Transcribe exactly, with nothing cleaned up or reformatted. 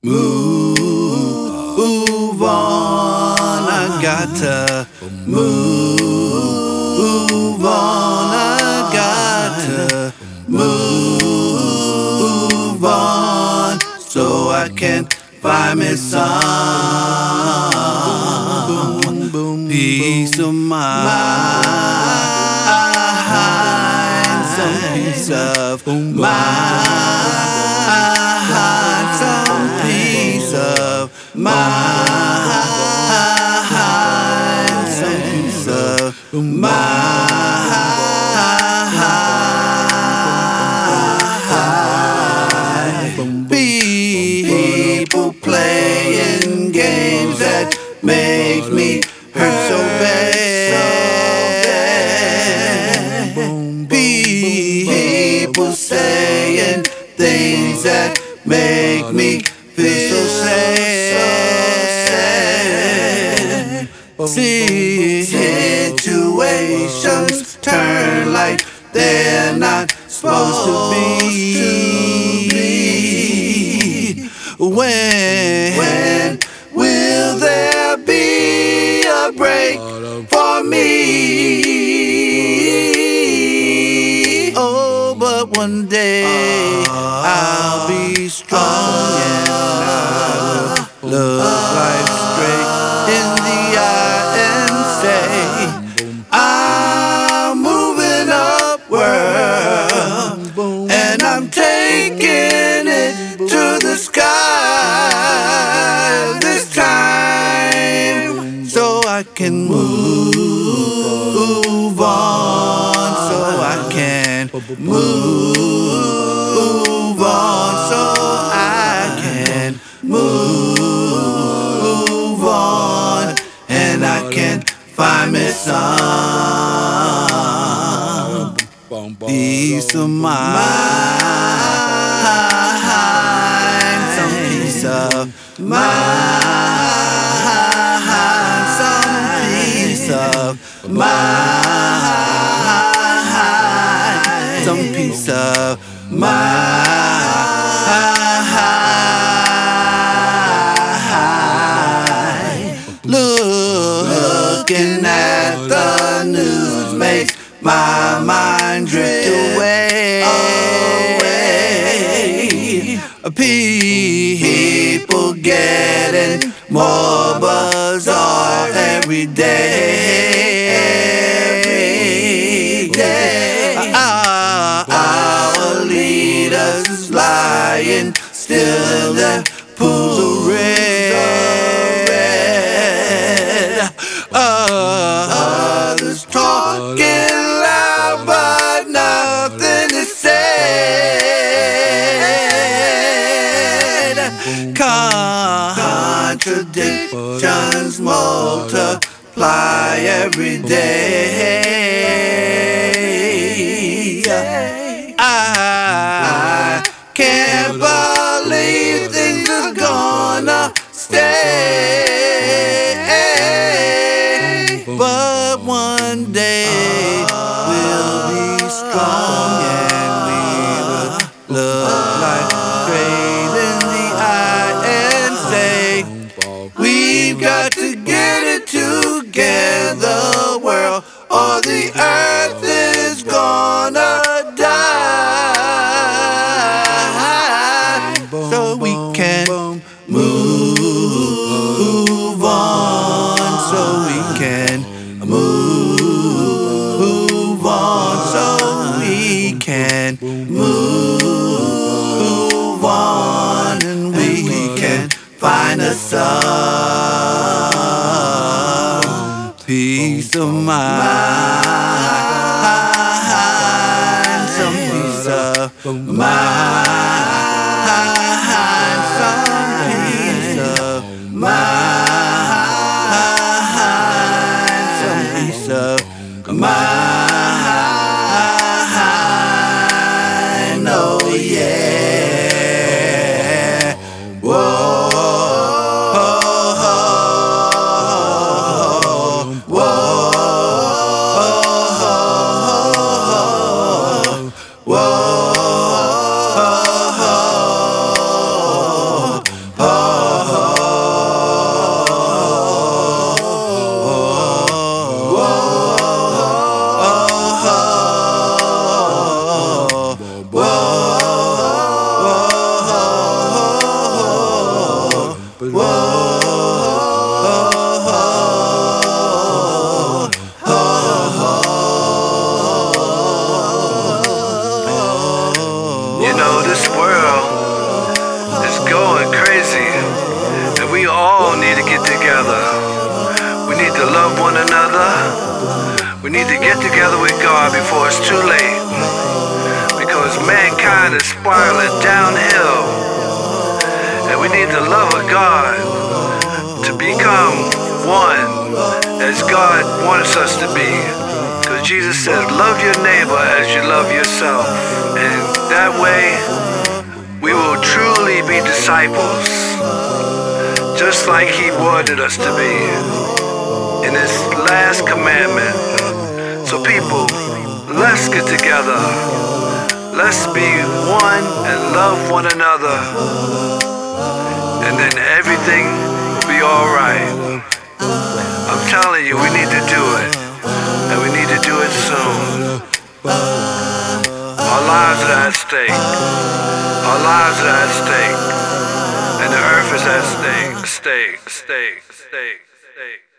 Move on, I got to move on, I got to move on, so I can find me some peace of mind, some peace of mind, some peace of mind, some peace of mind. People playing games that make me hurt so bad. People saying things that make me feel so sad. See, situations turn like they're not supposed to be. When, when will there be a break for me? Oh, but one day I'll be strong and I will look life straight in the eye and say, I'm moving upward and I'm taking it to the sky this time, so I can move on, so I can move on, so I can move on, and I can find me some peace of mind, some peace of mind, some peace of mind, some peace of mind. Looking at the news makes my mind drift away. People getting more bizarre every day. Every day. Our, our leaders lying still in the pools of red. Others talking loud but nothing to say. Contradictions multiply every day. I can't believe things are gonna stay, but one day we'll be strong and we will look like straight in the eye and say, we've got to get it together, world, or the earth is gonna die. So we can move on, so we can move on, so we can move on, and we can find us some peace of mind, some peace of mind, some peace of mind, some peace of mind. Oh yeah. Whoa. Whoa. get together. We need to love one another. We need to get together with God before it's too late. Because mankind is spiraling downhill. And we need the love of God to become one as God wants us to be. Because Jesus said, love your neighbor as you love yourself. And that way, we will truly be disciples, just like He wanted us to be in His last commandment. So people, let's get together. Let's be one and love one another. And then everything will be alright. I'm telling you, we need to do it. And we need to do it soon. Our lives are at stake. Our lives are at stake. And the earth is at stake. Stake, stake, stake, stake.